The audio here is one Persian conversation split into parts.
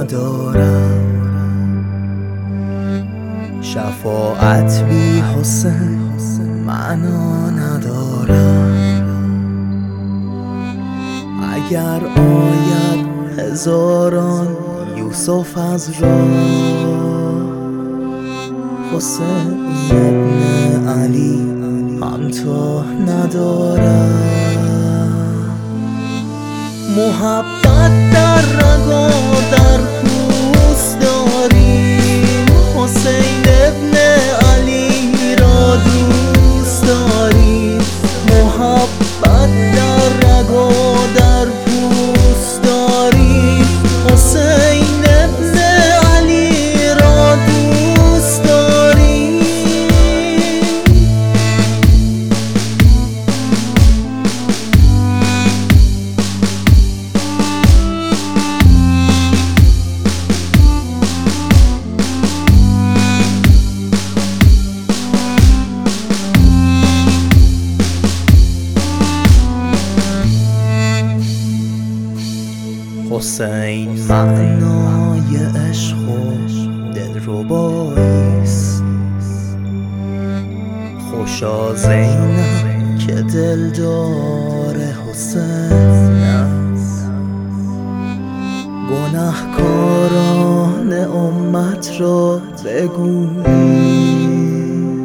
ندارم، شفاعت بی حسین معنا ندارم. اگر آید هزاران یوسف از راه، حسین ابن علی همتا ندارم. محبت در رگا در پوست داریم، حسین ابن علی را دوست داریم. محبت در رگا در پوست داریم، حسین ابن علی را دوست داریم. حسین معنای عشق و دلرباییست، خوشا زینب که دلدار حسین است. گنهکاران امت را بگویی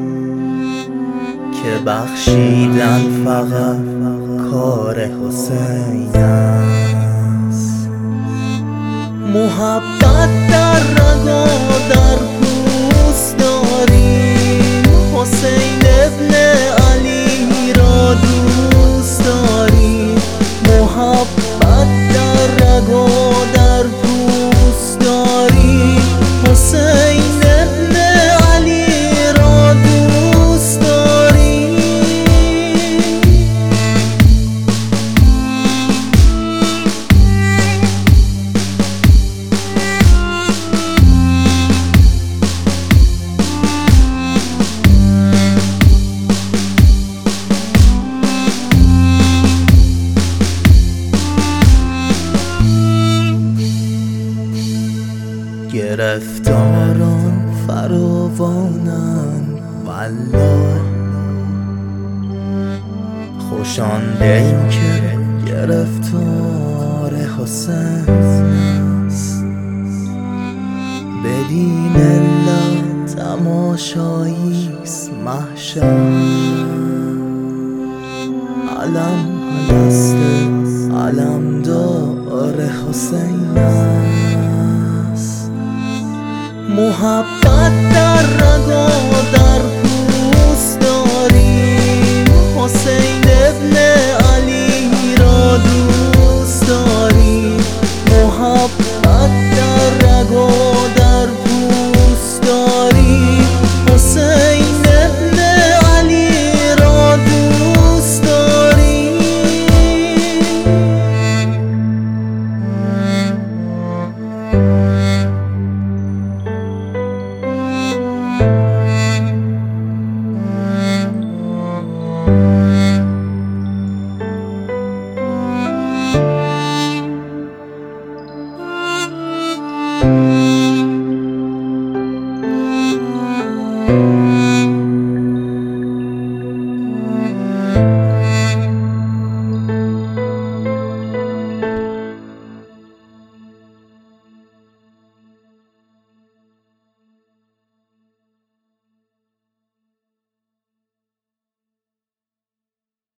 که بخشیدن فقط کار حسین است. محبت در رگا در پوست داریم، حسین ابن علی را دوست داریم. محبت در رگا در پوست داریم، حسین ابن علی را دوست داریم. گرفتاران فراوانند والله، خوشان دل که گرفتار حسین است. بدین علت تماشاییست محشر، علم دست علمدار حسین است. محبت در رگا